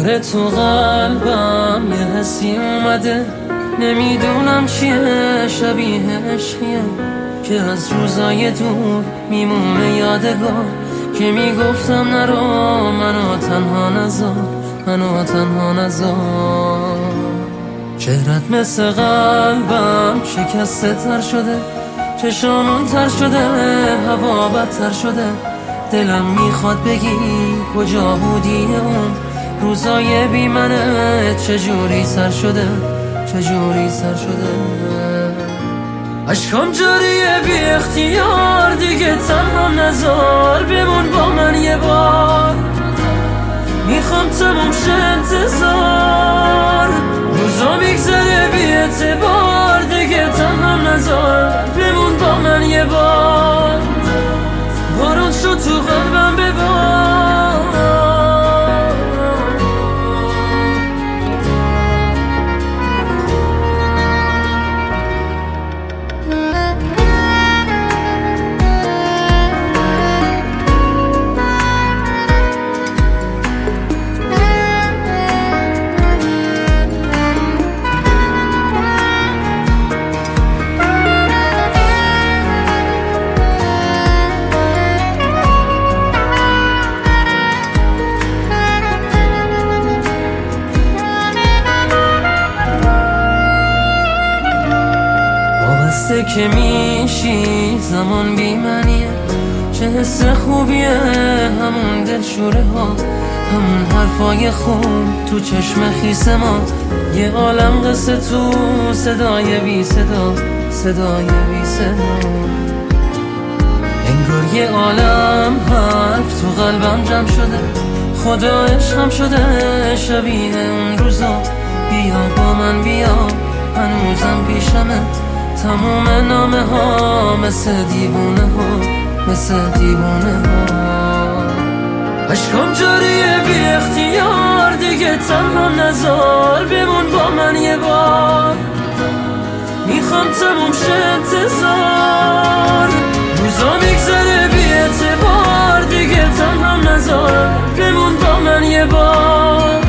دوباره تو قلبم یه حسی اومده، نمیدونم چیه، شبیه عشقیه که از روزای دور میمونه یادگار، که میگفتم نرو منو تنها نذار، منو تنها نذار. چهرت مثل قلبم شکسته تر شده، چشامون تر شده، هوا بدتر شده، دلم میخواد بگی کجا بودی اون روزای بی منه، چجوری سر شده، چجوری سر شده. عشقم جاریه بی اختیار، دیگه تنها نذار، بمون با من یه بار، میخوام تموم شه انتظار، روزا میگذره بی اعتبار، دیگه تنها نذار، بمون با من یه بار، بارون شد تو قلبم ببار. که میشی زمان بی منیه، چه حس خوبیه، همون دلشوره ها، همون حرفای خوب تو چشم خیس ما، یه عالم قصه تو صدای بی صدا، صدای بی صدا. انگار یه عالم حرف تو قلبم جمع شده، خدا عشقم شده شبیه اون روزا، بیا با من بیا، هنوزم پیشمه تموم نامه ها، مثل دیوونه ها، مثل دیوونه ها. عشقم جاریه بی اختیار، دیگه تنها نذار، بمون با من یه بار، میخوام تموم شه انتظار، روزا میگذره بی اعتبار، دیگه تنها نذار، بمون با من یه بار.